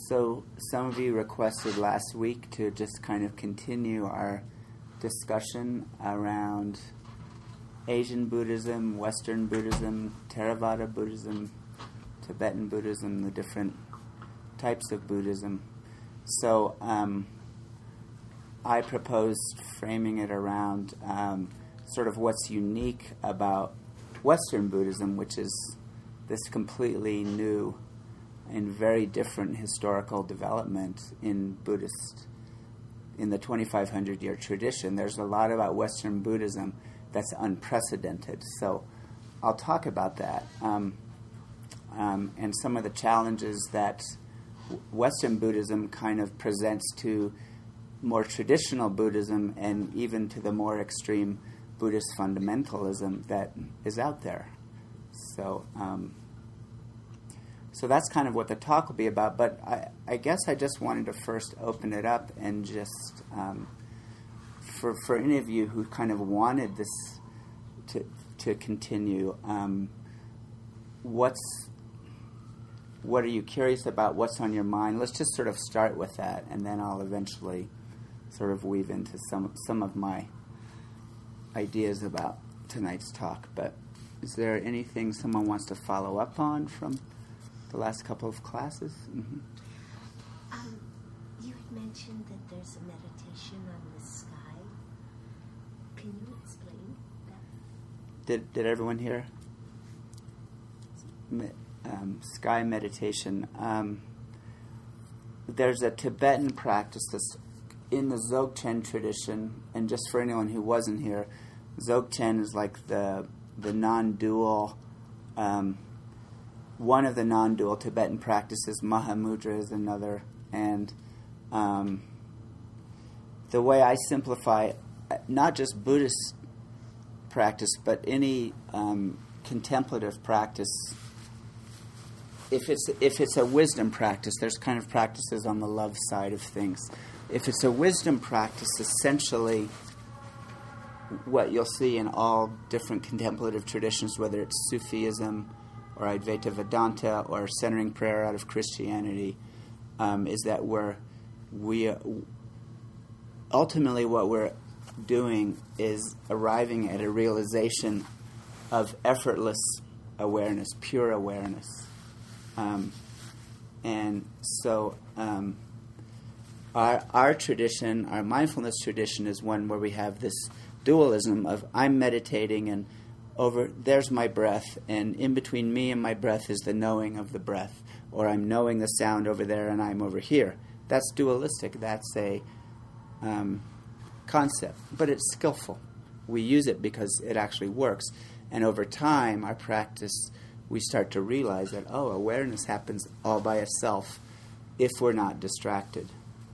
So some of you requested last week to just kind of continue our discussion around Asian Buddhism, Western Buddhism, Theravada Buddhism, Tibetan Buddhism, the different types of Buddhism. So I proposed framing it around sort of what's unique about Western Buddhism, which is this completely new and very different historical development in the 2,500-year tradition. There's a lot about Western Buddhism that's unprecedented. So I'll talk about that and some of the challenges that Western Buddhism kind of presents to more traditional Buddhism and even to the more extreme Buddhist fundamentalism that is out there. So that's kind of what the talk will be about, but I guess I just wanted to first open it up and just, for any of you who kind of wanted this to continue, what are you curious about? What's on your mind? Let's just sort of start with that, and then I'll eventually sort of weave into some of my ideas about tonight's talk. But is there anything someone wants to follow up on from the last couple of classes? Mm-hmm. You had mentioned that there's a meditation on the sky. Can you explain that? Did everyone hear? Sky meditation. There's a Tibetan practice that's in the Dzogchen tradition, and just for anyone who wasn't here, Dzogchen is like the non-dual, one of the non-dual Tibetan practices. Mahamudra is another, and the way I simplify, not just Buddhist practice, but any contemplative practice. If it's a wisdom practice, there's kind of practices on the love side of things. If it's a wisdom practice, essentially what you'll see in all different contemplative traditions, whether it's Sufism or Advaita Vedanta or centering prayer out of Christianity, is that we ultimately what we're doing is arriving at a realization of effortless awareness, pure awareness. And so our tradition, our mindfulness tradition, is one where we have this dualism of I'm meditating and over there's my breath, and in between me and my breath is the knowing of the breath, or I'm knowing the sound over there and I'm over here. That's dualistic. That's a concept, but it's skillful. We use it because it actually works. And over time, our practice, we start to realize that, awareness happens all by itself if we're not distracted.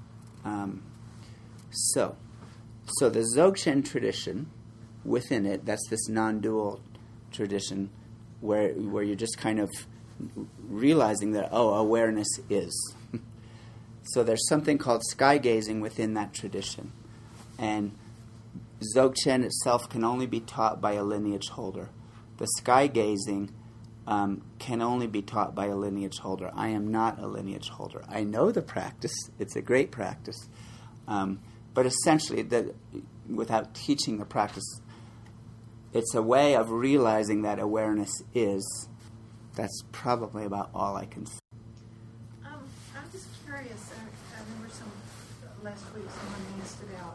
So the Dzogchen tradition, within it, that's this non-dual tradition where you're just kind of realizing that, awareness is. So there's something called sky gazing within that tradition. And Dzogchen itself can only be taught by a lineage holder. The sky gazing can only be taught by a lineage holder. I am not a lineage holder. I know the practice. It's a great practice. But essentially, without teaching the practice, it's a way of realizing that awareness is. That's probably about all I can say. I'm just curious. I remember last week someone asked about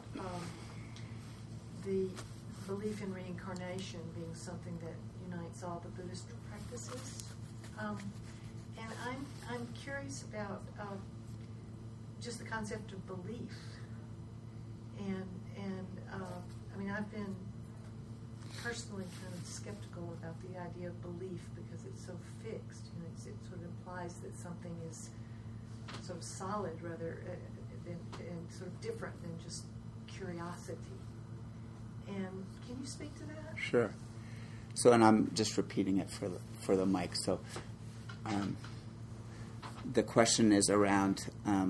the belief in reincarnation being something that unites all the Buddhist practices. And I'm curious about just the concept of belief. And I've been personally kind of skeptical about the idea of belief because it's so fixed. It sort of implies that something is sort of solid rather and sort of different than just curiosity. And can you speak to that? Sure. So, and I'm just repeating it for the mic. So, the question is around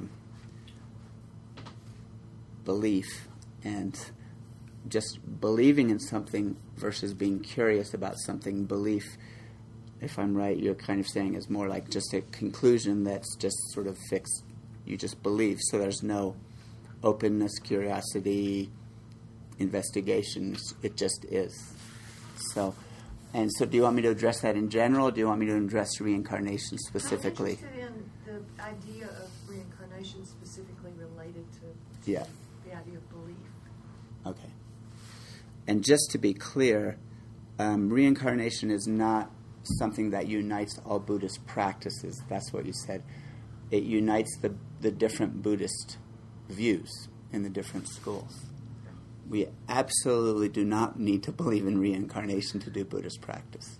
belief and just believing in something versus being curious about something. Belief, if I'm right, you're kind of saying is more like just a conclusion that's just sort of fixed You just believe. So there's no openness, curiosity, investigations. It just is. So do you want me to address that in general, or do you want me to address reincarnation specifically? I'm interested in the idea of reincarnation specifically related to the idea of belief. Okay. And just to be clear, reincarnation is not something that unites all Buddhist practices. That's what you said. It unites the different Buddhist views in the different schools. We absolutely do not need to believe in reincarnation to do Buddhist practice.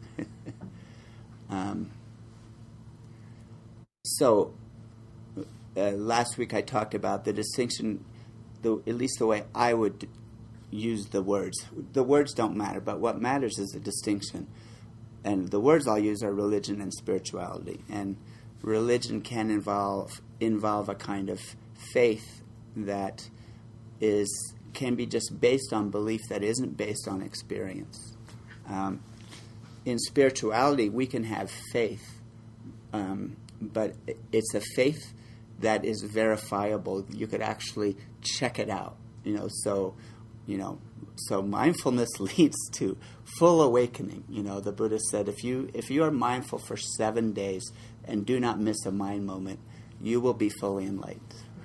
Last week I talked about the distinction, at least the way I would use the words. The words don't matter, but what matters is the distinction. And the words I'll use are religion and spirituality. And religion can involve a kind of faith that can be just based on belief that isn't based on experience. In spirituality, we can have faith, but it's a faith that is verifiable. You could actually check it out. So mindfulness leads to full awakening. The Buddha said, if you are mindful for 7 days and do not miss a mind moment, you will be fully enlightened.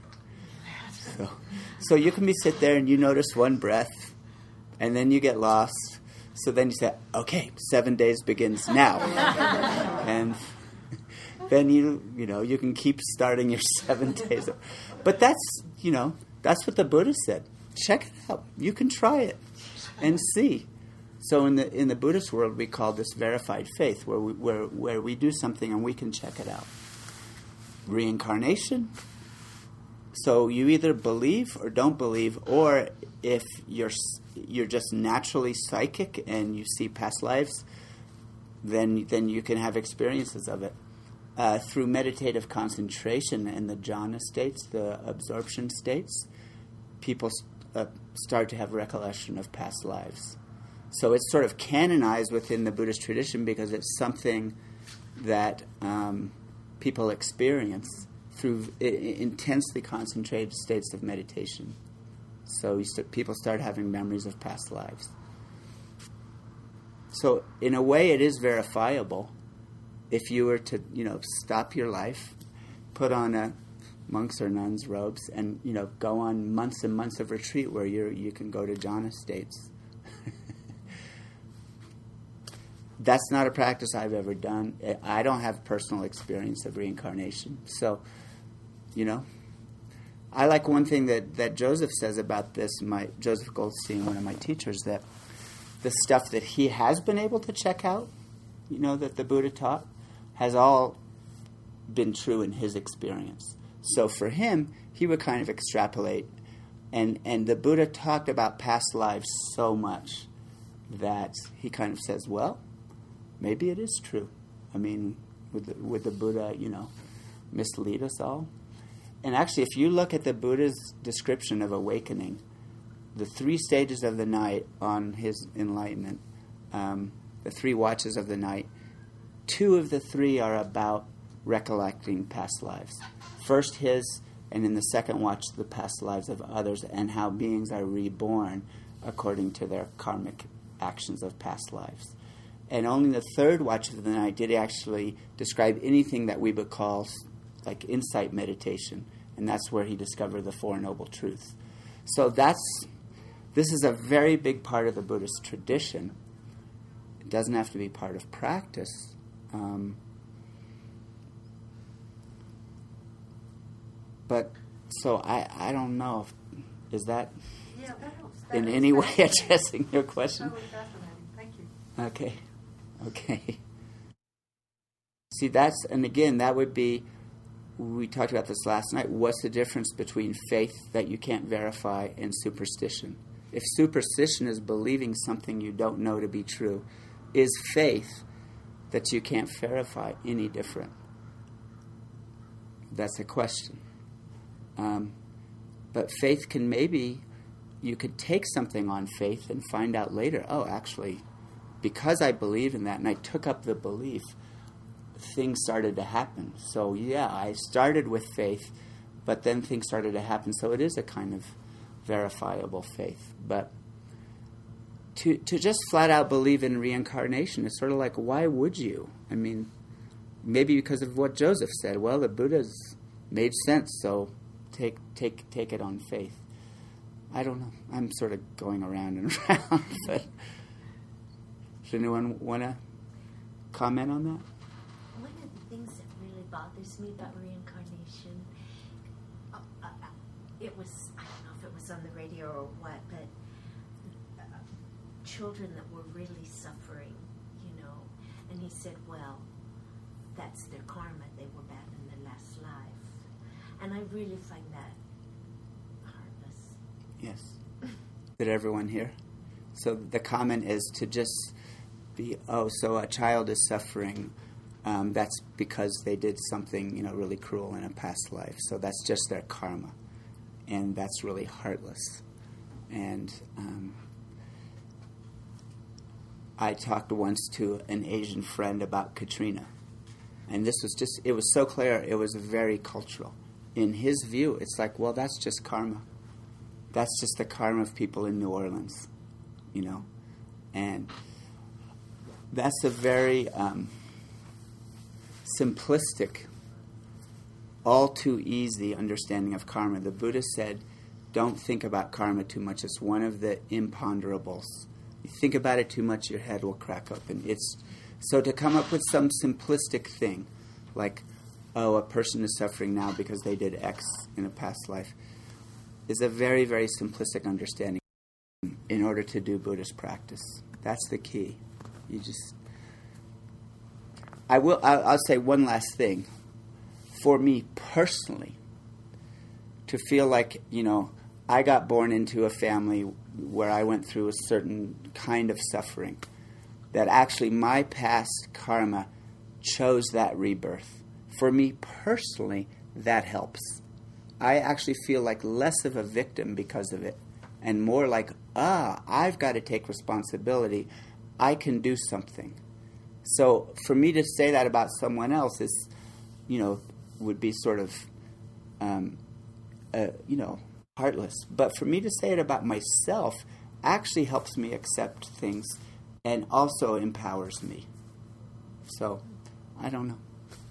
So you can sit there and you notice one breath, and then you get lost. So then you say, okay, 7 days begins now. And then you can keep starting your 7 days. But that's what the Buddha said. Check it out. You can try it and see. So in the Buddhist world, we call this verified faith, where we do something and we can check it out. Reincarnation. So you either believe or don't believe, or if you're just naturally psychic and you see past lives, then you can have experiences of it. Through meditative concentration and the jhana states, the absorption states, people start to have recollection of past lives. So it's sort of canonized within the Buddhist tradition because it's something that people experience through intensely concentrated states of meditation. So people start having memories of past lives. So in a way, it is verifiable. If you were to, stop your life, put on a monk's or nun's robes, and go on months and months of retreat where you can go to jhana states. That's not a practice I've ever done. I don't have personal experience of reincarnation. So, I like one thing that Joseph says about this, Joseph Goldstein, one of my teachers, that the stuff that he has been able to check out, that the Buddha taught, has all been true in his experience. So for him, he would kind of extrapolate. And the Buddha talked about past lives so much that he kind of says, well, maybe it is true. I mean, would the Buddha, mislead us all? And actually, if you look at the Buddha's description of awakening, the 3 stages of the night on his enlightenment, the 3 watches of the night, 2 of the 3 are about recollecting past lives. First his, and in the second watch, the past lives of others, and how beings are reborn according to their karmic actions of past lives. And only in the 3rd watch of the night did he actually describe anything that we would call like insight meditation, and that's where he discovered the 4 Noble Truths. So this is a very big part of the Buddhist tradition. It doesn't have to be part of practice. But so I don't know is that in any way addressing your question? Totally fascinating. Thank you. Okay. See, that would be, we talked about this last night, what's the difference between faith that you can't verify and superstition? If superstition is believing something you don't know to be true, is faith that you can't verify any different? That's a question. But faith can you could take something on faith and find out later, oh, actually, because I believe in that and I took up the belief, things started to happen. So, yeah, I started with faith, But then things started to happen, so it is a kind of verifiable faith. But to just flat out believe in reincarnation is sort of like, why would you? I mean, maybe because of what Joseph said. Well, the Buddha's made sense, so take it on faith. I don't know. I'm sort of going around and around. But does anyone want to comment on that? One of the things that really bothers me about reincarnation, it was, I don't know if it was on the radio or what, but children that were really suffering, and he said, well, that's their karma. They were bad in their last life. And I really find that heartless. Yes. Did everyone hear? So the comment is to just be, so a child is suffering. That's because they did something, really cruel in a past life. So that's just their karma. And that's really heartless. And I talked once to an Asian friend about Katrina. And this was it was so clear, it was very cultural. In his view, it's like, well, that's just karma. That's just the karma of people in New Orleans, And that's a very simplistic, all too easy understanding of karma. The Buddha said, don't think about karma too much. It's one of the imponderables. You think about it too much, your head will crack open. So to come up with some simplistic thing, like, a person is suffering now because they did X in a past life, is a very, very simplistic understanding in order to do Buddhist practice. That's the key. I'll say one last thing. For me personally, to feel like, I got born into a family where I went through a certain kind of suffering, that actually my past karma chose that rebirth. For me personally, that helps. I actually feel like less of a victim because of it, and more like, I've got to take responsibility. I can do something. So for me to say that about someone else is, would be sort of, heartless. But for me to say it about myself actually helps me accept things and also empowers me. So, I don't know.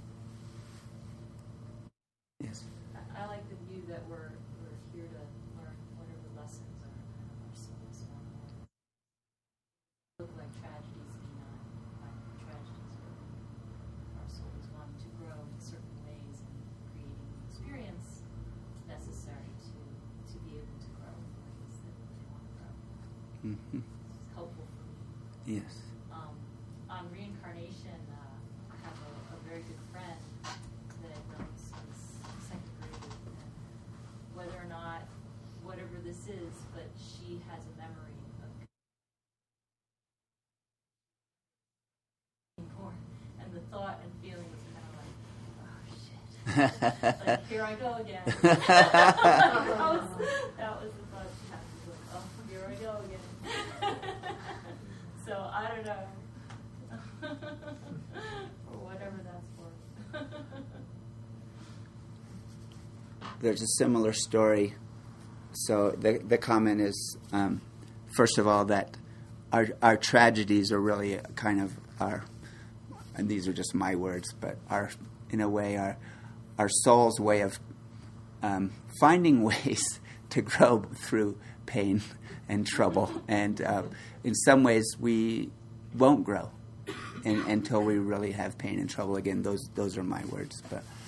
Yes. I like the view that we're here to learn whatever lessons our souls want to learn. Look like tragedies may not like tragedies, but our souls want to grow in certain ways and creating the experience necessary to be able to grow in the ways that they want to grow. Mm-hmm. It's helpful for me. Yes. On reincarnation, I have a very good friend that I've known since second grade, and whether or not, whatever this is, but she has a memory of being born, and the thought and feeling is kind of like, oh shit, like here I go again. that was the thought she had. She was like, oh, here I go again. So I don't know. Or whatever that's for. There's a similar story. So the comment is, first of all, that our tragedies are really kind of and these are just my words, but in a way, our soul's way of finding ways to grow through pain and trouble. And in some ways, we won't grow until we really have pain and trouble. Again, those are my words.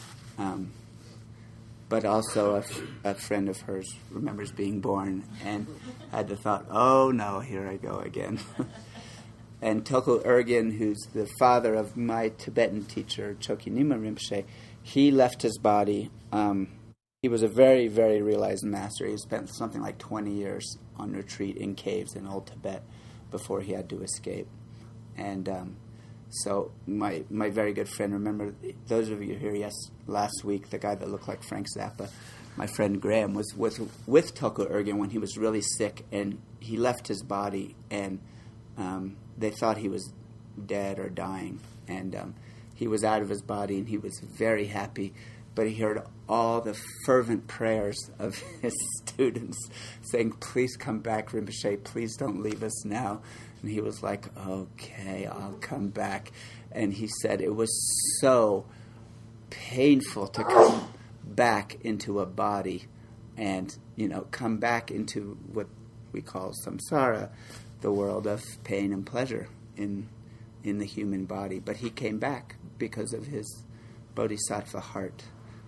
But also a friend of hers remembers being born and had the thought, oh no, here I go again. And Tulku Urgyen, who's the father of my Tibetan teacher, Chokyi Nyingma Rinpoche, he left his body. He was a very, very realized master. He spent something like 20 years on retreat in caves in old Tibet before he had to escape. And so my very good friend, remember, those of you here, last week, the guy that looked like Frank Zappa, my friend Graham, was with Tulku Urgyen when he was really sick, and he left his body, and they thought he was dead or dying. And he was out of his body, and he was very happy but he heard all the fervent prayers of his students saying, please come back, Rinpoche, please don't leave us now. And he was like, okay, I'll come back. And he said it was so painful to come back into a body and, come back into what we call samsara, the world of pain and pleasure in the human body. But he came back because of his bodhisattva heart.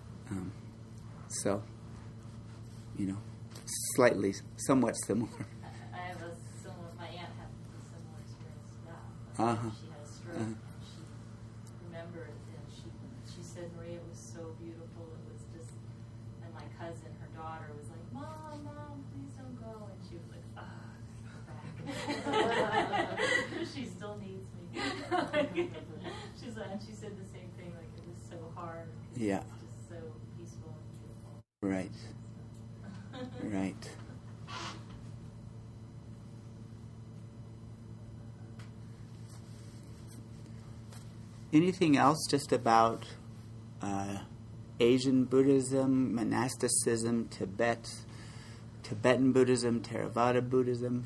Somewhat similar. I have my aunt had a similar experience to that. Uh-huh. She had a stroke, and she remembered, and she said, Maria, it was so beautiful. It was just, and my cousin, her daughter, was like, Mom, please don't go. And she was like, go back. She still needs me. She said the same thing, like it was so hard. Yeah. It was just so peaceful and beautiful. Right. Right. Anything else just about Asian Buddhism, monasticism, Tibetan Buddhism, Theravada Buddhism?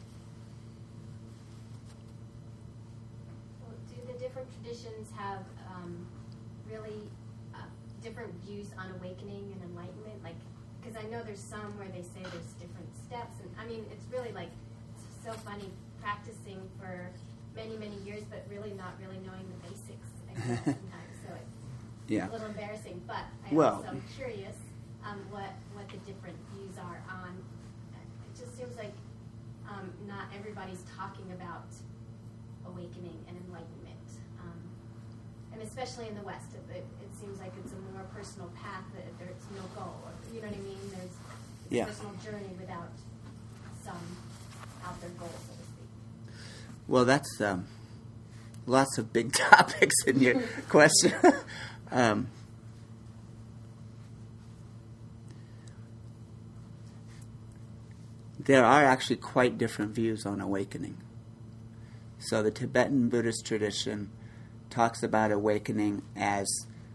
Well, do the different traditions have really different views on awakening and enlightenment? Like, because I know there's some where they say there's different steps, and I mean, it's really like so funny practicing for many, many years, but really not really knowing the basics, I guess, sometimes. So it's a little embarrassing. But I'm also curious what the different views are on. It just seems like not everybody's talking about awakening and enlightenment, and especially in the West, it seems like it's a more personal path. That there's no goal, or, you know what I mean? There's a personal journey without some out there goal, so to speak. Well, that's lots of big topics in your question. There are actually quite different views on awakening. So the Tibetan Buddhist tradition talks about awakening as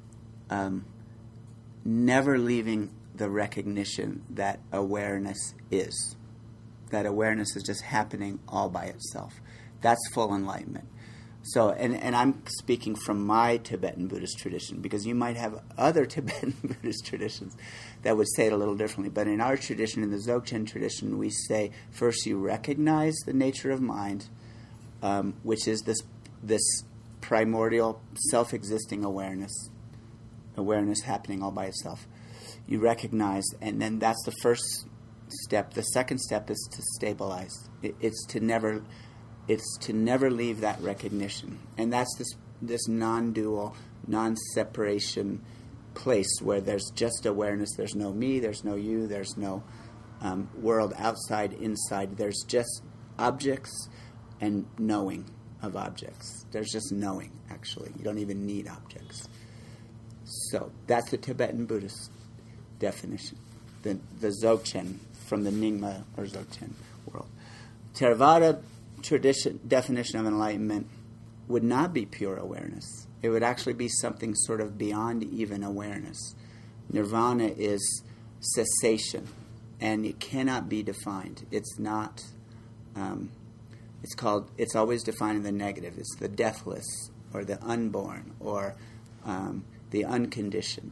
never leaving the recognition that awareness is. That awareness is just happening all by itself. That's full enlightenment. So, and I'm speaking from my Tibetan Buddhist tradition, because you might have other Tibetan Buddhist traditions that would say it a little differently. But in our tradition, in the Dzogchen tradition, we say first you recognize the nature of mind, which is this primordial self-existing awareness happening all by itself. You recognize, and then that's the first step. The second step is to stabilize. It's to never leave that recognition, and that's this non-dual, non-separation place where there's just awareness. There's no me, there's no you, there's no world outside, inside. There's just objects and knowing of objects. There's just knowing, actually. You don't even need objects. So that's the Tibetan Buddhist definition. The Dzogchen from the Nyingma or Dzogchen world. Theravada definition of enlightenment would not be pure awareness. It would actually be something sort of beyond even awareness. Nirvana is cessation, and it cannot be defined. It's not. It's always defined in the negative. It's the deathless, or the unborn, or the unconditioned,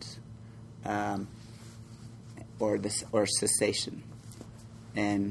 or cessation, and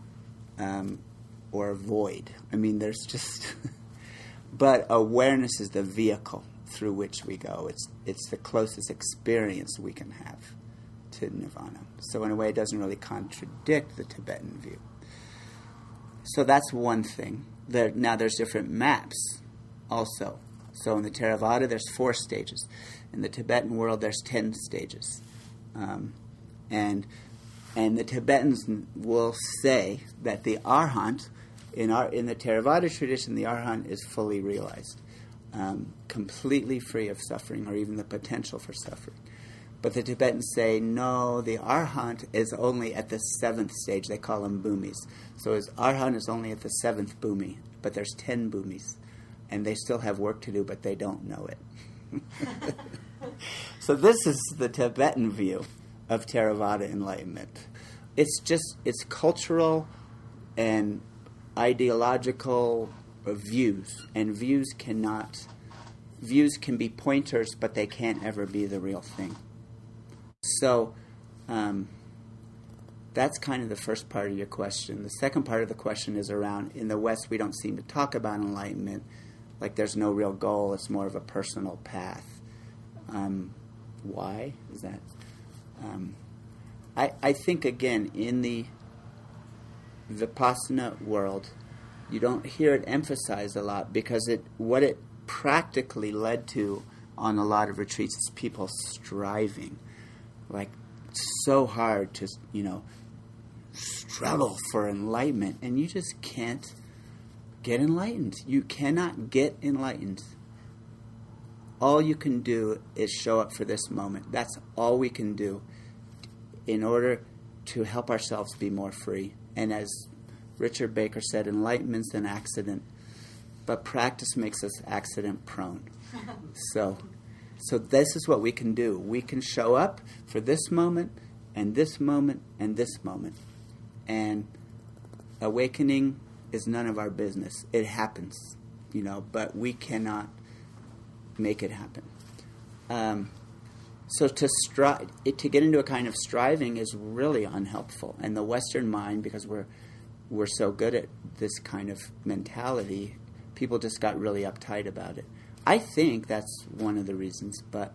or void. I mean, there's just. But awareness is the vehicle through which we go. It's the closest experience we can have to nirvana. So in a way, it doesn't really contradict the Tibetan view. So that's one thing. Now there's different maps also. So in the Theravada, there's 4 stages. In the Tibetan world, there's 10 stages. And the Tibetans will say that the Arhat, in the Theravada tradition, the Arhat is fully realized, completely free of suffering or even the potential for suffering. But the Tibetans say, no, the Arhat is only at the 7th stage. They call them bhumis. So his Arhat is only at the 7th bhumi, but there's 10 bhumis. And they still have work to do, but they don't know it. So this is the Tibetan view of Theravada enlightenment. It's cultural and ideological views, and views can be pointers, but they can't ever be the real thing. So that's kind of the first part of your question. The second part of the question is around, in the West, we don't seem to talk about enlightenment. Like there's no real goal. It's more of a personal path. Why is that? I think, again, in the Vipassana world, you don't hear it emphasized a lot because what it practically led to on a lot of retreats is people striving, like so hard to, struggle for enlightenment, and you just can't get enlightened. You cannot get enlightened. All you can do is show up for this moment. That's all we can do in order to help ourselves be more free. And as Richard Baker said, enlightenment's an accident, but practice makes us accident prone. So this is what we can do. We can show up for this moment, and this moment, and this moment. And awakening is none of our business. It happens, but we cannot make it happen. So to get into a kind of striving is really unhelpful. And the Western mind, because we're so good at this kind of mentality, people just got really uptight about it. I think that's one of the reasons, but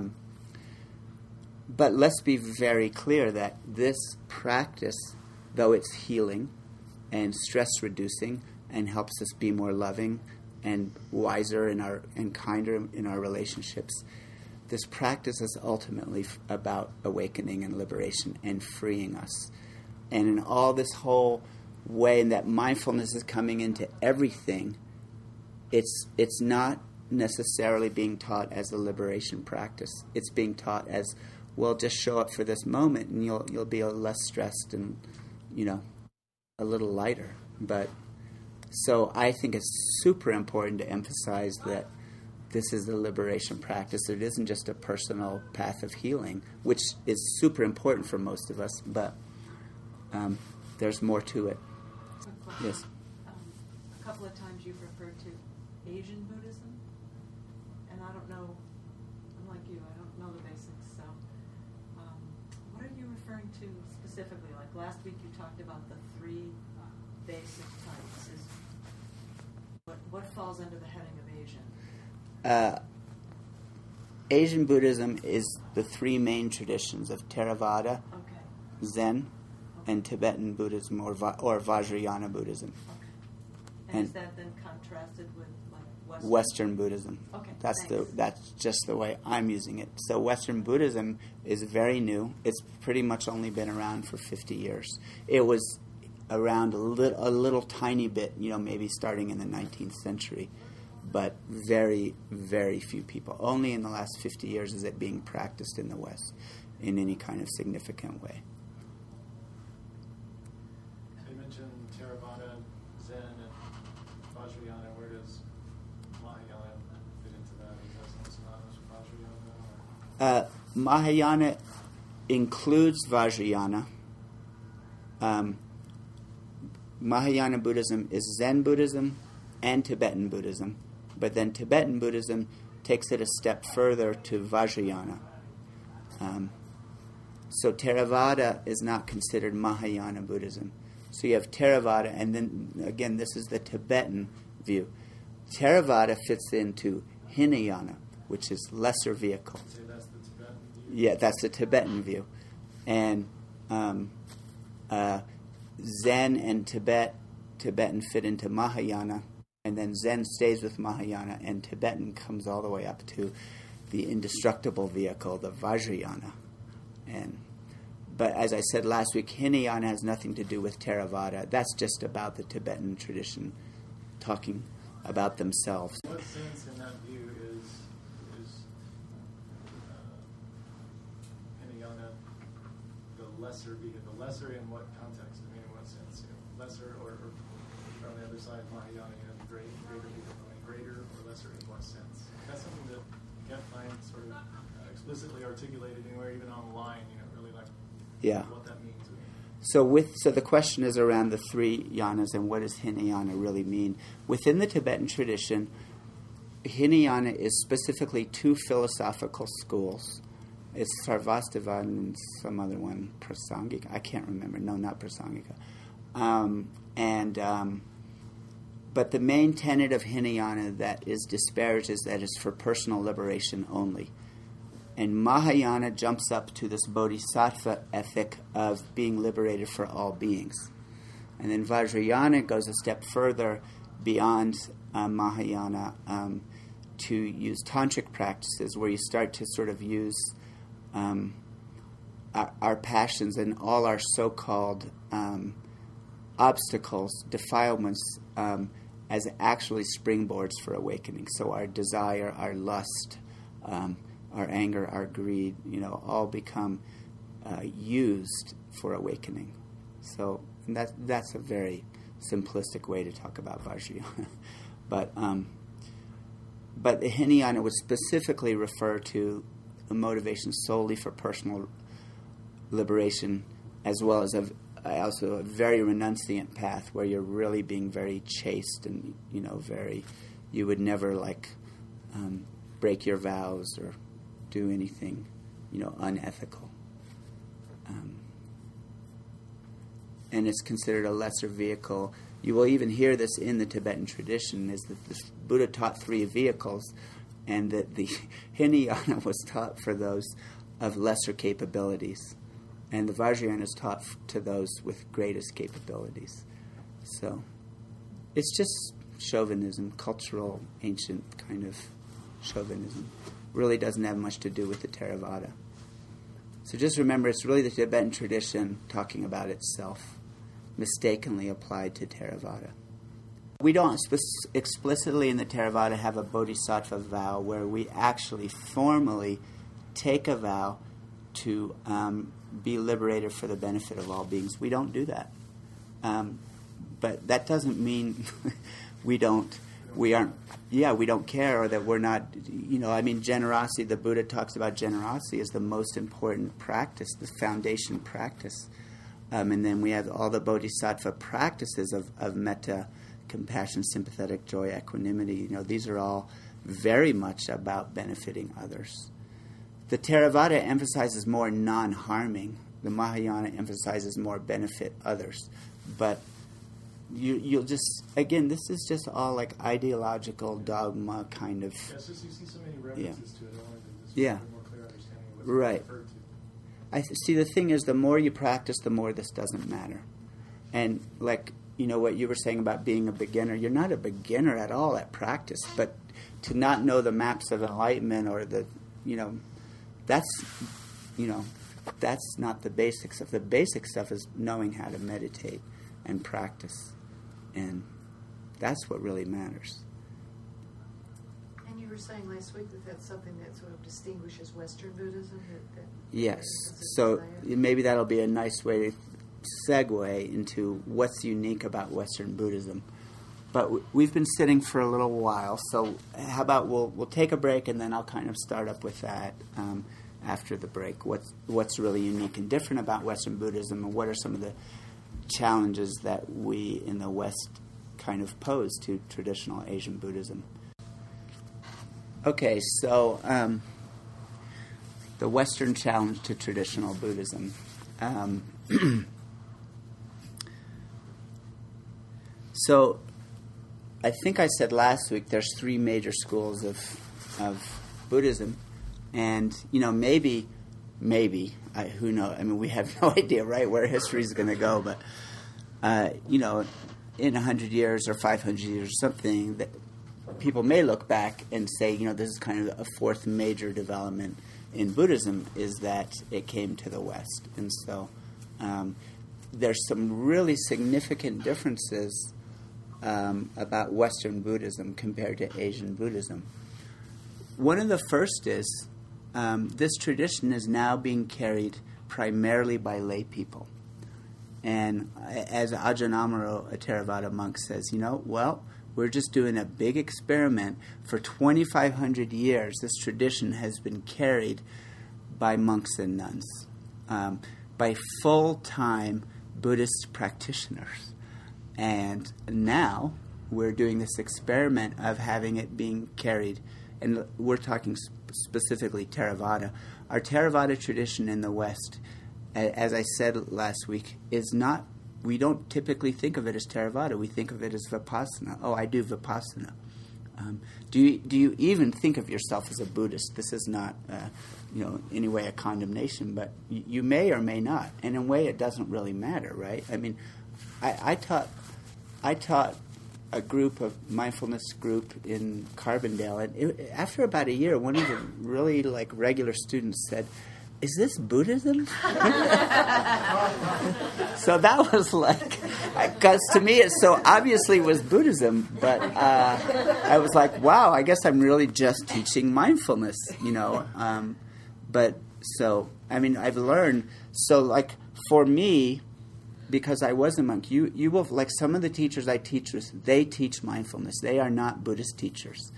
let's be very clear that this practice, though it's healing and stress reducing and helps us be more loving and wiser and kinder in our relationships, this practice is ultimately about awakening and liberation and freeing us. And in all this whole way that mindfulness is coming into everything, it's not necessarily being taught as a liberation practice. It's being taught as, well, just show up for this moment and you'll be less stressed and, a little lighter. But so I think it's super important to emphasize that this is the liberation practice. It isn't just a personal path of healing, which is super important for most of us, but there's more to it. Quick question. Yes. A couple of times you've referred to Asian Buddhism, and I don't know, I'm like you, I don't know the basics, so what are you referring to specifically? Like last week you talked about the three basic types. What falls under the heading of Asian? Asian Buddhism is the three main traditions of Theravada, Zen, and Tibetan Buddhism or Vajrayana Buddhism. Okay. And is that then contrasted with like Western Buddhism? Okay. That's just the way I'm using it. So Western Buddhism is very new. It's pretty much only been around for 50 years. It was around a little tiny bit, maybe starting in the 19th century, but very, very few people. Only in the last 50 years is it being practiced in the West in any kind of significant way. So you mentioned Theravada, Zen, and Vajrayana. Where does Mahayana fit into that? Is that synonymous with Vajrayana? Mahayana includes Vajrayana. Mahayana Buddhism is Zen Buddhism and Tibetan Buddhism, but then Tibetan Buddhism takes it a step further to Vajrayana. So Theravada is not considered Mahayana Buddhism. So you have Theravada, and then again, this is the Tibetan view. Theravada fits into Hinayana, which is lesser vehicle. So that's the Tibetan view? Yeah, that's the Tibetan view. And Zen and Tibetan fit into Mahayana, and then Zen stays with Mahayana, and Tibetan comes all the way up to the indestructible vehicle, the Vajrayana. But as I said last week, Hinayana has nothing to do with Theravada. That's just about the Tibetan tradition talking about themselves. In what sense in that view is Hinayana the lesser vehicle? The lesser in what context? I mean, in what sense? Lesser or on the other side, Mahayana, greater vehicle. I mean, greater or lesser in what sense? That's something that you can't find sort of explicitly articulated anywhere, even online, really like Yeah. what that means. So the question is around the three yanas and what does Hinayana really mean? Within the Tibetan tradition, Hinayana is specifically two philosophical schools. It's Sarvastiva and some other one, Prasangika. I can't remember. No, not Prasangika. But the main tenet of Hinayana that is disparaged is that it's for personal liberation only. And Mahayana jumps up to this bodhisattva ethic of being liberated for all beings. And then Vajrayana goes a step further beyond Mahayana to use tantric practices where you start to sort of use our passions and all our so-called obstacles, defilements, as actually springboards for awakening. So our desire, our lust, our anger, our greed, all become used for awakening. So that's a very simplistic way to talk about Vajrayana. But the Hinayana would specifically refer to the motivation solely for personal liberation, as well as also a very renunciant path where you're really being very chaste and you would never break your vows or do anything unethical, and it's considered a lesser vehicle. You will even hear this in the Tibetan tradition, is that the Buddha taught three vehicles and that the Hinayana was taught for those of lesser capabilities. And the Vajrayana is taught to those with greatest capabilities. So it's just chauvinism, cultural, ancient kind of chauvinism. Really doesn't have much to do with the Theravada. So just remember, it's really the Tibetan tradition talking about itself, mistakenly applied to Theravada. We don't explicitly in the Theravada have a bodhisattva vow where we actually formally take a vow to be liberated for the benefit of all beings. We don't do that. But that doesn't mean we don't care, or that we're not, generosity, the Buddha talks about generosity as the most important practice, the foundation practice. And then we have all the bodhisattva practices of metta, compassion, sympathetic joy, equanimity. These are all very much about benefiting others. The Theravada emphasizes more non-harming. The Mahayana emphasizes more benefit others. But you'll just, again, this is just all like ideological dogma kind of. Yeah, so you see so many references to it. I wanted to just Yeah. get a more clear understanding of what's Right. referred to. See, the thing is, the more you practice, the more this doesn't matter. And what you were saying about being a beginner, you're not a beginner at all at practice. But to not know the maps of enlightenment or that's not the basic stuff. The basic stuff is knowing how to meditate and practice. And that's what really matters. And you were saying last week that that's something that sort of distinguishes Western Buddhism? Yes. So maybe that'll be a nice way to segue into what's unique about Western Buddhism. But we've been sitting for a little while, so how about we'll take a break and then I'll kind of start up with that after the break. What's really unique and different about Western Buddhism, and what are some of the challenges that we in the West kind of pose to traditional Asian Buddhism? Okay, so the Western challenge to traditional Buddhism. So I think I said last week there's three major schools of Buddhism, and maybe who knows? I mean, we have no idea, right, where history is going to go, but in 100 years or 500 years or something, that people may look back and say, this is kind of a fourth major development in Buddhism, is that it came to the West. And so there's some really significant differences about Western Buddhism compared to Asian Buddhism. One of the first is this tradition is now being carried primarily by lay people. And as Ajahn Amaro, a Theravada monk, says, we're just doing a big experiment. For 2,500 years, this tradition has been carried by monks and nuns, by full-time Buddhist practitioners. And now we're doing this experiment of having it being carried, and we're talking specifically Theravada. Our Theravada tradition in the West, as I said last week, is not, we don't typically think of it as Theravada. We think of it as Vipassana. Oh, I do Vipassana. Do you even think of yourself as a Buddhist? This is not, in a way a condemnation, but you may or may not. And in a way, it doesn't really matter, right? I mean, I taught a group of mindfulness group in Carbondale, and after about a year, one of the really regular students said, "Is this Buddhism?" So that was because to me it so obviously was Buddhism, but I was like, wow, I guess I'm really just teaching mindfulness, But so, I mean, I've learned, for me, because I was a monk, you will, some of the teachers I teach with, they teach mindfulness. They are not Buddhist teachers.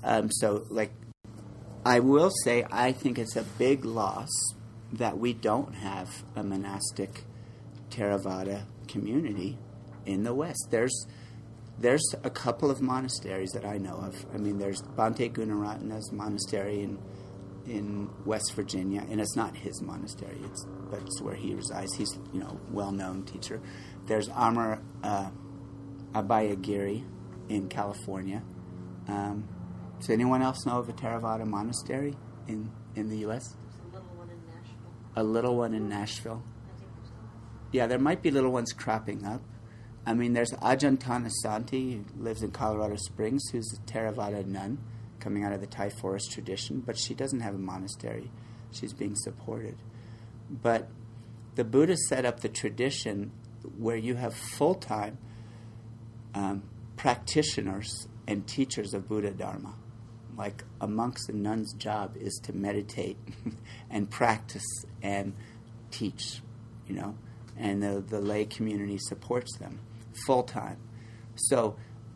I will say I think it's a big loss that we don't have a monastic Theravada community in the West. There's a couple of monasteries that I know of. I mean, there's Bhante Gunaratana's monastery in West Virginia, and it's not his monastery, but it's where he resides. He's well-known teacher. There's Amar Abhayagiri in California. Does anyone else know of a Theravada monastery in the U.S.? There's a little one in Nashville. A little one in Nashville. I think there's a Yeah, there might be little ones cropping up. I mean, there's Ajahn Thanasanti, who lives in Colorado Springs, who's a Theravada nun coming out of the Thai forest tradition, but she doesn't have a monastery. She's being supported. But the Buddha set up the tradition where you have full-time practitioners and teachers of Buddha Dharma. Like a monk's and nun's job is to meditate and practice and teach, and the lay community supports them full-time. So,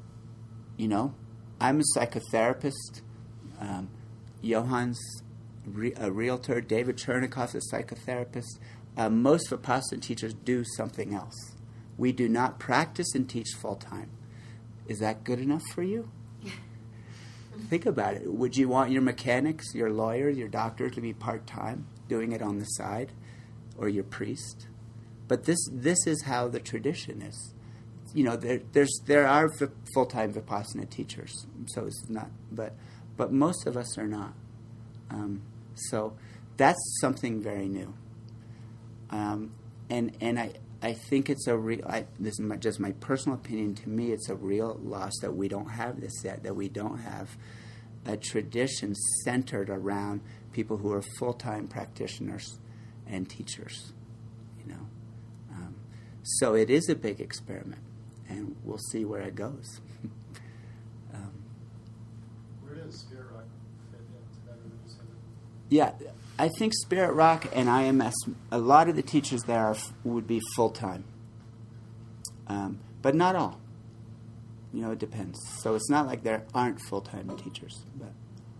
I'm a psychotherapist. Johan's a realtor. David Chernikoff is a psychotherapist. Most Vipassana teachers do something else. We do not practice and teach full-time. Is that good enough for you? Think about it. Would you want your mechanics, your lawyers, your doctors to be part-time, doing it on the side, or your priest? But this is how the tradition is. There are full-time Vipassana teachers, so it's not. But most of us are not. So that's something very new. And I think it's a real. This is just my personal opinion. To me, it's a real loss that we don't have this yet. That we don't have a tradition centered around people who are full-time practitioners and teachers. So it is a big experiment, and we'll see where it goes. Where does Spirit Rock fit into that? Yeah, I think Spirit Rock and IMS, a lot of the teachers there would be full-time. But not all. It depends. So it's not like there aren't full-time teachers. But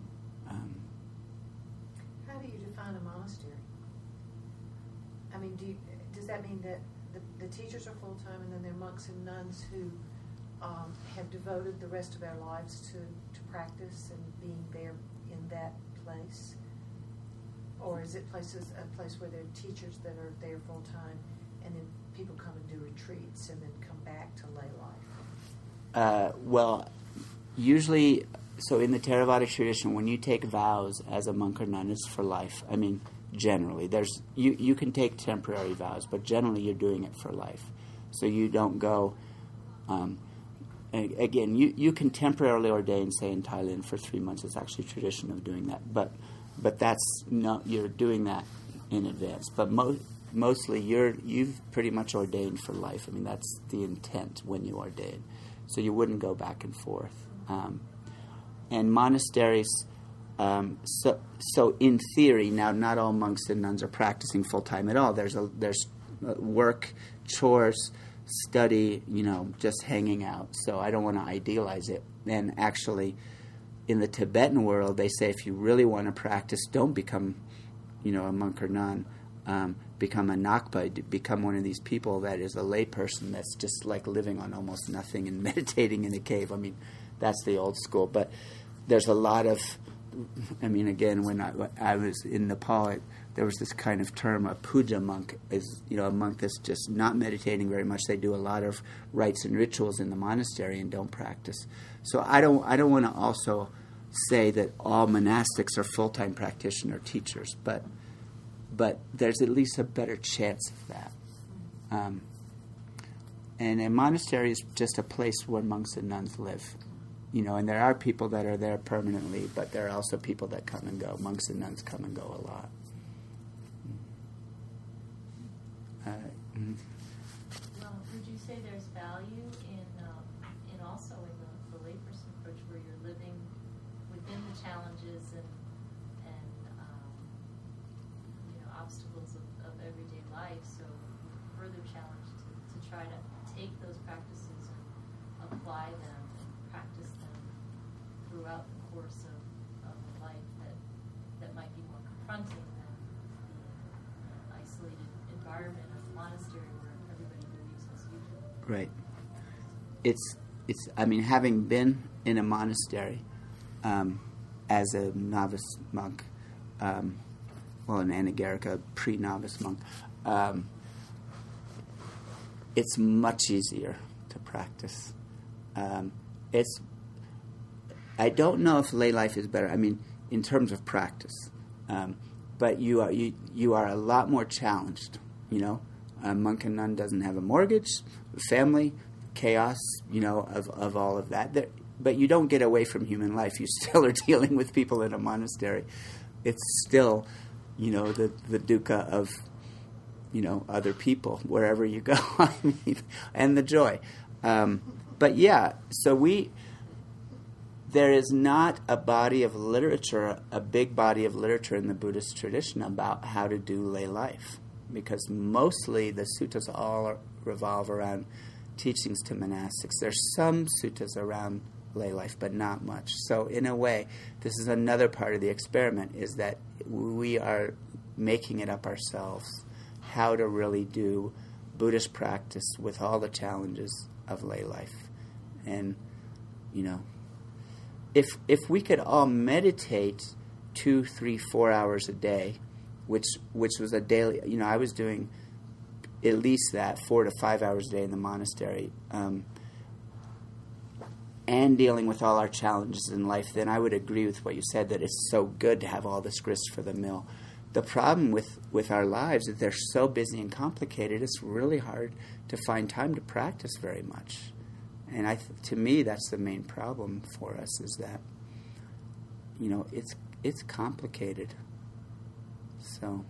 how do you define a monastery? I mean, does that mean that the teachers are full-time and then they're monks and nuns who have devoted the rest of their lives to practice and being there in that place? Or is it a place where there are teachers that are there full-time and then people come and do retreats and then come back to lay life? Well, usually, so in the Theravada tradition, when you take vows as a monk or nun, it's for life. I mean, generally. You can take temporary vows, but generally you're doing it for life. So you don't go... again, you can temporarily ordain, say, in Thailand for 3 months. It's actually a tradition of doing that. But that's not, you're doing that in advance. But mostly you've pretty much ordained for life. I mean, that's the intent when you ordain. So you wouldn't go back and forth. And monasteries, so in theory, now not all monks and nuns are practicing full-time at all. There's work, chores, study, just hanging out. So I don't want to idealize it. And actually, in the Tibetan world, they say if you really want to practice, don't become, a monk or nun, become a nakpa, become one of these people that is a layperson that's just like living on almost nothing and meditating in a cave. I mean, that's the old school. But there's a lot of, again, when I was in Nepal, there was this kind of term, a puja monk, is a monk that's just not meditating very much. They do a lot of rites and rituals in the monastery and don't practice. So I don't want to also say that all monastics are full-time practitioner teachers, but there's at least a better chance of that. And a monastery is just a place where monks and nuns live. And there are people that are there permanently, but there are also people that come and go. Monks and nuns come and go a lot. Well, would you say there's value in also in the layperson approach, where you're living within the challenges and obstacles of everyday life? So further challenge to try to take those practices and apply them and practice them throughout the course of a life that might be more confronting than the isolated environment of a monastery where everybody believes as you do. Right. It's having been in a monastery as a novice monk, an anagarika pre-novice monk, it's much easier to practice. I don't know if lay life is better. In terms of practice, but you are a lot more challenged. A monk and nun doesn't have a mortgage, family, chaos. Of all of that. But you don't get away from human life. You still are dealing with people in a monastery. It's still, the dukkha of, other people wherever you go. And the joy. But yeah, so there is not a body of literature, a big body of literature in the Buddhist tradition about how to do lay life, because mostly the suttas all revolve around teachings to monastics. There's some suttas around lay life, but not much. So in a way, this is another part of the experiment, is that we are making it up ourselves, how to really do Buddhist practice with all the challenges of lay life. And, if we could all meditate 2, 3, 4 hours a day, which was a daily, I was doing at least that 4 to 5 hours a day in the monastery, and dealing with all our challenges in life, then I would agree with what you said, that it's so good to have all this grist for the mill. The problem with our lives is they're so busy and complicated, it's really hard to find time to practice very much. And to me, that's the main problem for us, is that, it's complicated. So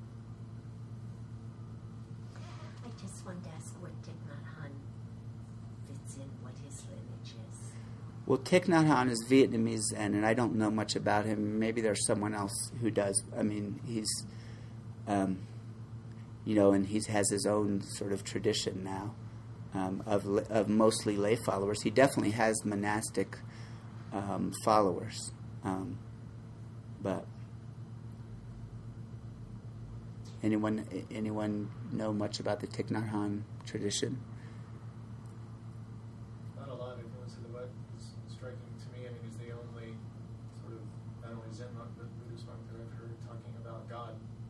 I just wanted to ask what Thich Nhat Hanh fits in, what his lineage is. Well, Thich Nhat Hanh is Vietnamese, and I don't know much about him. Maybe there's someone else who does. He's, and he has his own sort of tradition now of mostly lay followers. He definitely has monastic followers, but anyone know much about the Thich Nhat Hanh tradition? Not a lot of influence in the West. It's striking to me. He's the only sort of not only Zen monk but Buddhist monk that I've heard talking about God.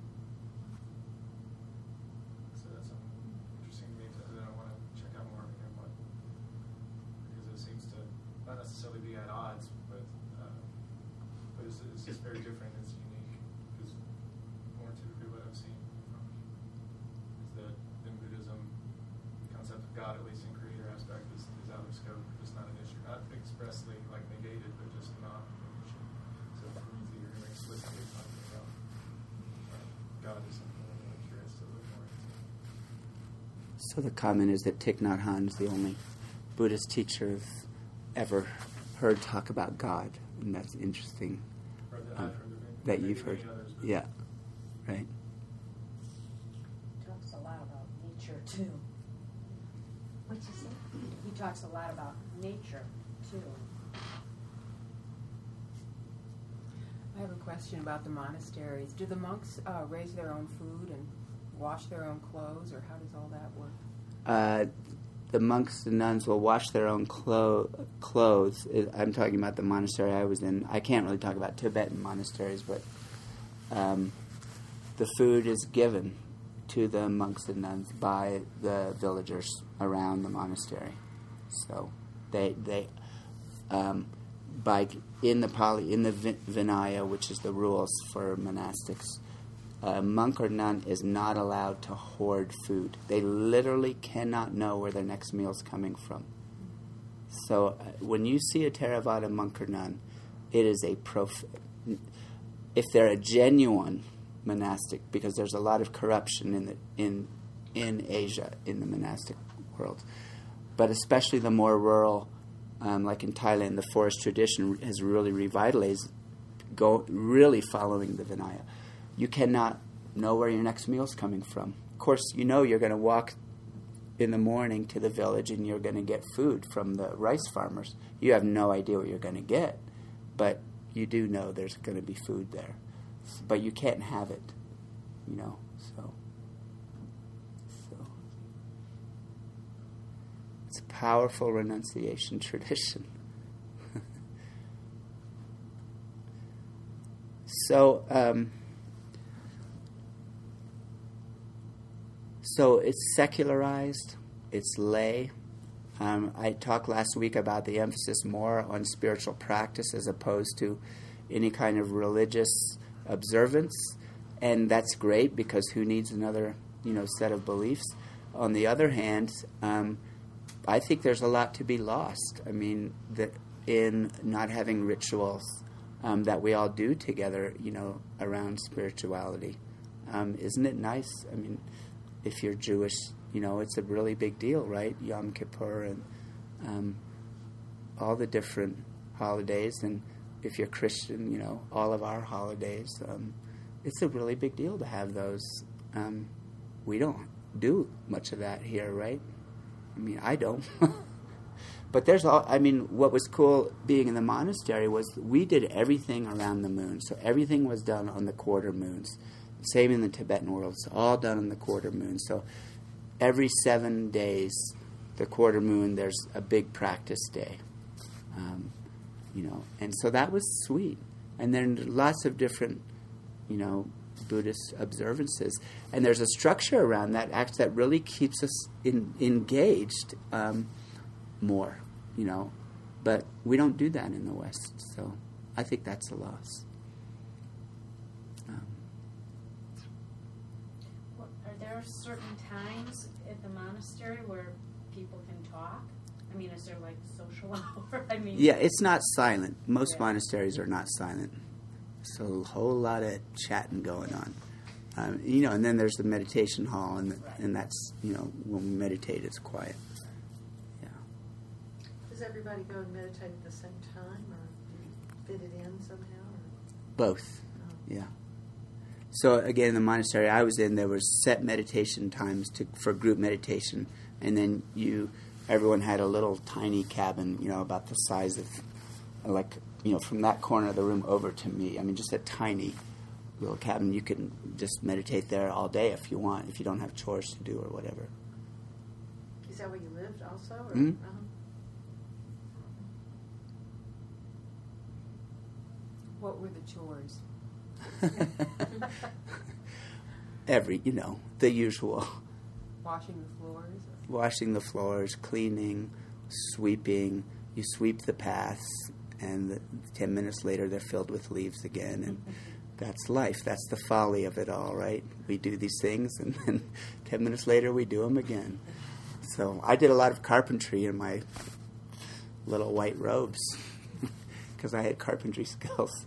So that's interesting to me. That I want to check out more of him, because it seems to not necessarily be at odds, but it's just very different. It's unique. Because more typically what I've seen is that in Buddhism, the concept of God, at least in creator aspect, is out of scope. Just not an issue. Not expressly negated, but just not an issue. So for me, you're going to explicitly talking about God is something I'm really curious to look more into. So the comment is that Thich Nhat Hanh is the only Buddhist teacher I've ever heard talk about God, and that's interesting. That you've heard. Yeah, right. He talks a lot about nature, too. What'd you say? He talks a lot about nature, too. I have a question about the monasteries. Do the monks raise their own food and wash their own clothes, or how does all that work? The monks and nuns will wash their own clothes. I'm talking about the monastery I was in. I can't really talk about Tibetan monasteries, but the food is given to the monks and nuns by the villagers around the monastery. So they in the Vinaya, which is the rules for monastics, a monk or nun is not allowed to hoard food. They literally cannot know where their next meal is coming from. So when you see a Theravada monk or nun, it is if they're a genuine monastic, because there's a lot of corruption in Asia, in the monastic world, but especially the more rural, like in Thailand, the forest tradition has really revitalized, really following the Vinaya. You cannot know where your next meal's coming from. Of course, you know you're going to walk in the morning to the village and you're going to get food from the rice farmers. You have no idea what you're going to get, but you do know there's going to be food there. But you can't have it, so it's a powerful renunciation tradition. So it's secularized, it's lay. I talked last week about the emphasis more on spiritual practice as opposed to any kind of religious observance, and that's great because who needs another set of beliefs? On the other hand, I think there's a lot to be lost. I mean, in not having rituals that we all do together, around spirituality. Isn't it nice? I mean, if you're Jewish, it's a really big deal, right? Yom Kippur and all the different holidays, and if you're Christian, all of our holidays. It's a really big deal to have those. We don't do much of that here, right? I mean, I don't. But what was cool being in the monastery was we did everything around the moon. So everything was done on the quarter moons. Same in the Tibetan world. It's all done on the quarter moon. So every 7 days, the quarter moon, there's a big practice day. And so that was sweet. And then lots of different, Buddhist observances. And there's a structure around that really keeps us engaged more, But we don't do that in the West. So I think that's a loss. Are there certain times at the monastery where people can talk? I mean, is there like social hour? Yeah, it's not silent. Most monasteries are not silent. So a whole lot of chatting going on. And then there's the meditation hall, and that's, when we meditate, it's quiet. Yeah. Does everybody go and meditate at the same time, or do you fit it in somehow? Both, yeah. So again, in the monastery I was in, there was set meditation times for group meditation, and then everyone had a little tiny cabin, about the size of, from that corner of the room over to me. I mean, just a tiny little cabin. You can just meditate there all day if you want, if you don't have chores to do or whatever. Is that where you lived also? Or? Mm-hmm. What were the chores? The usual. Washing the floors? Cleaning, sweeping. You sweep the paths, and 10 minutes later they're filled with leaves again, and that's life. That's the folly of it all, right? We do these things, and then 10 minutes later we do them again. So I did a lot of carpentry in my little white robes because I had carpentry skills.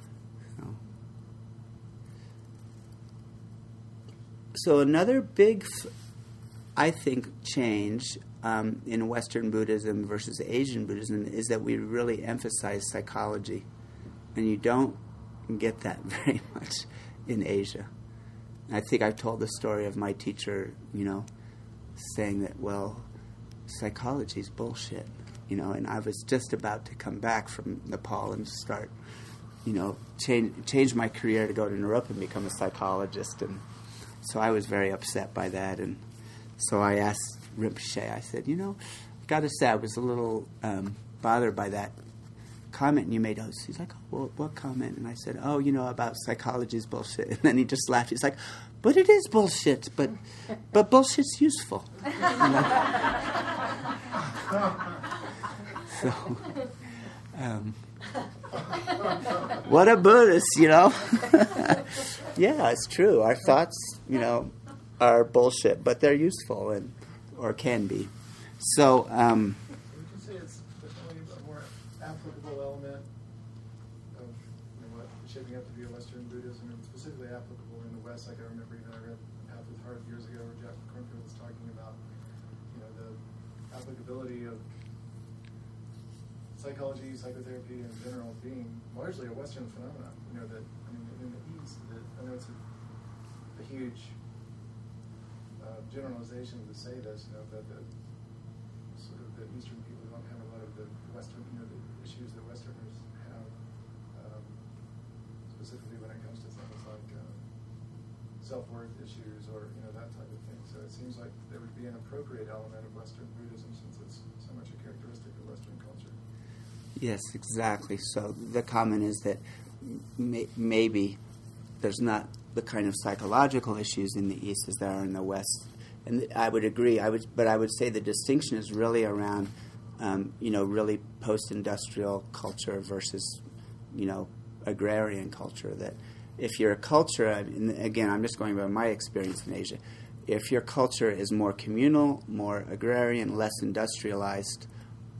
So another big, I think, change in Western Buddhism versus Asian Buddhism is that we really emphasize psychology. And you don't get that very much in Asia. I think I've told the story of my teacher, saying that, psychology is bullshit, and I was just about to come back from Nepal and start change my career to go to Naropa and become a psychologist. And so I was very upset by that. And so I asked Rinpoche, I said, I've got to say I was a little bothered by that comment you made. He's like, oh, well, what comment? And I said, about psychology is bullshit. And then he just laughed. He's like, but it is bullshit, but bullshit's useful. So, what a Buddhist, Yeah, it's true. Our thoughts, are bullshit, but they're useful or can be. So, would you say it's definitely a more applicable element of what is shaping up to be a Western Buddhism, and specifically applicable in the West? Like I remember even I read Path with Heart years ago, where Jack Kornfield was talking about, the applicability of psychology, psychotherapy in general being largely a Western phenomenon. That in the East, I know it's a huge generalization to say this, that the sort of the Eastern people don't have a lot of the Western, the issues that Westerners have, specifically when it comes to things like self-worth issues or that type of thing. So it seems like there would be an appropriate element of Western Buddhism since it's so much a characteristic of Western culture. Yes, exactly. So the comment is that maybe there's not the kind of psychological issues in the East as there are in the West. And I would agree. But I would say the distinction is really around, really post-industrial culture versus, agrarian culture. That if you're a culture, and again, I'm just going by my experience in Asia, if your culture is more communal, more agrarian, less industrialized,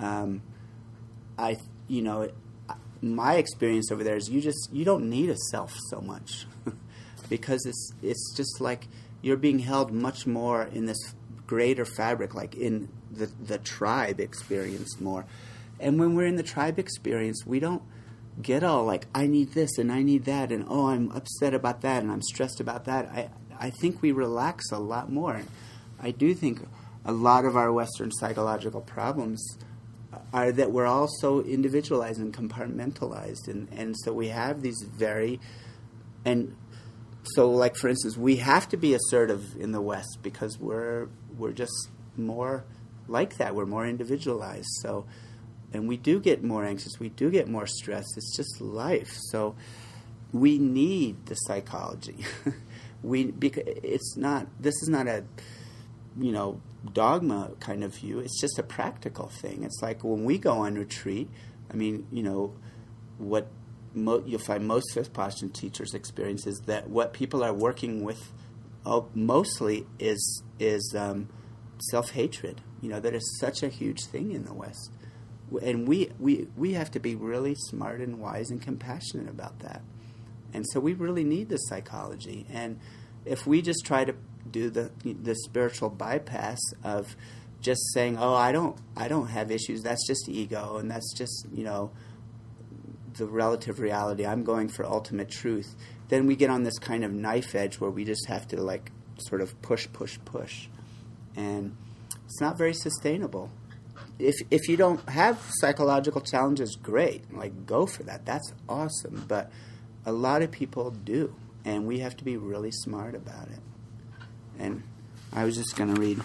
my experience over there is you don't need a self so much because it's just like you're being held much more in this greater fabric, like in the tribe experience more. And when we're in the tribe experience, we don't get all like, I need this and I need that, and I'm upset about that and I'm stressed about that. I think we relax a lot more. I do think a lot of our Western psychological problems are that we're all so individualized and compartmentalized, and so we have these and so, like, for instance, we have to be assertive in the West because we're just more like that. We're more individualized. So, and we do get more anxious. We do get more stressed. It's just life. So we need the psychology. Because this is not a, dogma kind of view. It's just a practical thing. It's like when we go on retreat, what you'll find most Vipassana teachers experience is that what people are working with mostly is self-hatred. That is such a huge thing in the West. And we have to be really smart and wise and compassionate about that. And so we really need the psychology. And if we just try to do the spiritual bypass of just saying, I don't have issues, that's just ego, and that's just, the relative reality, I'm going for ultimate truth, then we get on this kind of knife edge where we just have to like sort of push. And it's not very sustainable. If you don't have psychological challenges, great. Like, go for that. That's awesome. But a lot of people do, and we have to be really smart about it. And I was just going to read.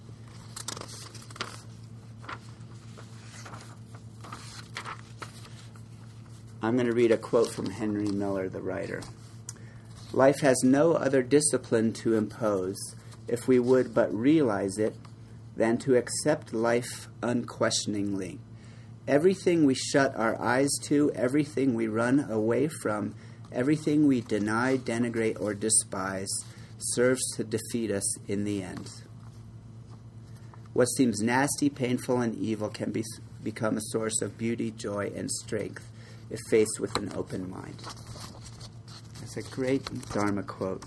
I'm going to read a quote from Henry Miller, the writer. Life has no other discipline to impose, if we would but realize it, than to accept life unquestioningly. Everything we shut our eyes to, everything we run away from, everything we deny, denigrate, or despise, serves to defeat us in the end. What seems nasty, painful, and evil can become a source of beauty, joy, and strength if faced with an open mind. That's a great Dharma quote.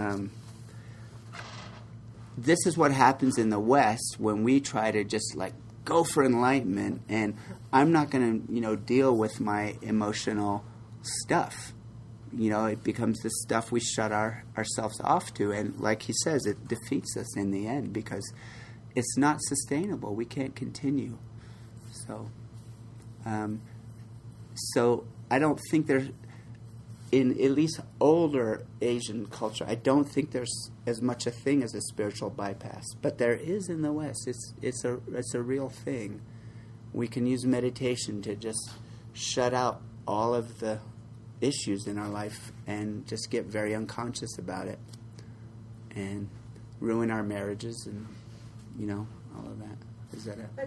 This is what happens in the West when we try to just like go for enlightenment, and I'm not going to, deal with my emotional stuff. It becomes this stuff we shut ourselves off to, and like he says, it defeats us in the end because it's not sustainable. We can't continue. So I don't think in at least older Asian culture, I don't think there's as much a thing as a spiritual bypass, but there is in the West. It's a real thing. We can use meditation to just shut out all of the issues in our life and just get very unconscious about it and ruin our marriages and, all of that. Is that But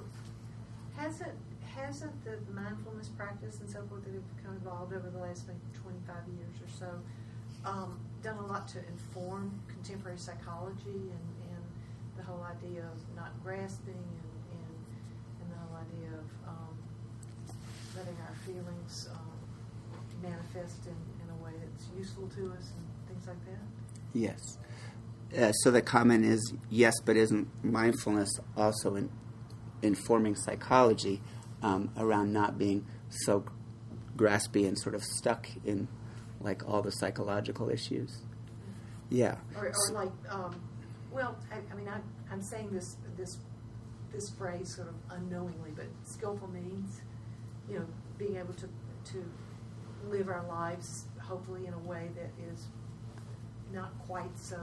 hasn't the mindfulness practice and so forth that have kind of evolved over the last maybe 25 years or so done a lot to inform contemporary psychology and the whole idea of not grasping and the whole idea of letting our feelings manifest in a way that's useful to us and things like that? Yes. So the comment is yes, but isn't mindfulness also informing psychology around not being so graspy and sort of stuck in like all the psychological issues? Yeah. Or like, I'm saying this phrase sort of unknowingly, but skillful means, being able to live our lives hopefully in a way that is not quite so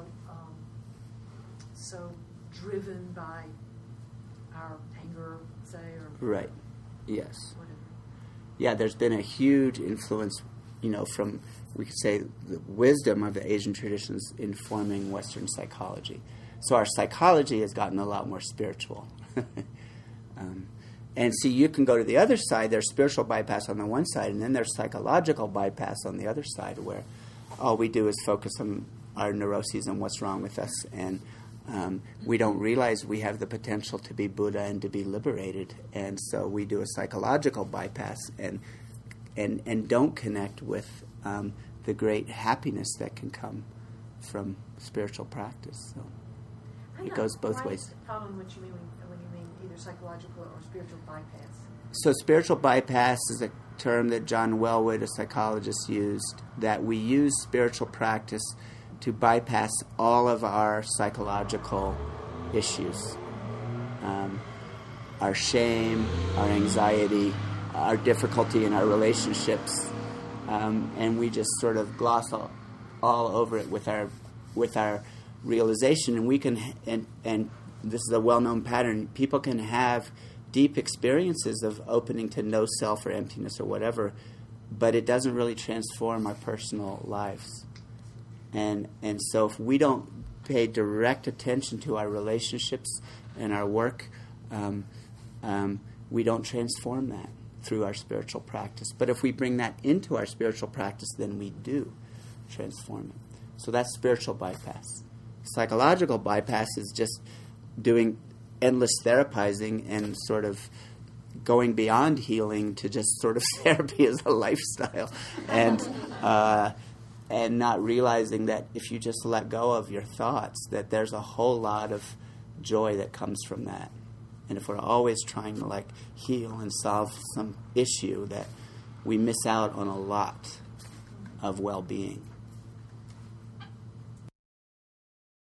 driven by our anger, say, or right. Yes. whatever. Yeah, there's been a huge influence, from, we could say, the wisdom of the Asian traditions informing Western psychology. So our psychology has gotten a lot more spiritual. And see, you can go to the other side. There's spiritual bypass on the one side, and then there's psychological bypass on the other side, where all we do is focus on our neuroses and what's wrong with us, and we don't realize we have the potential to be Buddha and to be liberated. And so we do a psychological bypass and don't connect with the great happiness that can come from spiritual practice. So it goes both ways. Following what you mean when you mean either psychological or spiritual bypass. So spiritual bypass is a term that John Wellwood, a psychologist, used, that we use spiritual practice to bypass all of our psychological issues. Our shame, our anxiety, our difficulty in our relationships, and we just sort of gloss all over it with our realization. And we can, and this is a well-known pattern, people can have deep experiences of opening to no self or emptiness or whatever, but it doesn't really transform our personal lives. And so if we don't pay direct attention to our relationships and our work, we don't transform that through our spiritual practice. But if we bring that into our spiritual practice, then we do transform it. So that's spiritual bypass. Psychological bypass is just doing endless therapizing and sort of going beyond healing to just sort of therapy as a lifestyle. And not realizing that if you just let go of your thoughts, that there's a whole lot of joy that comes from that. And if we're always trying to heal and solve some issue, that we miss out on a lot of well-being.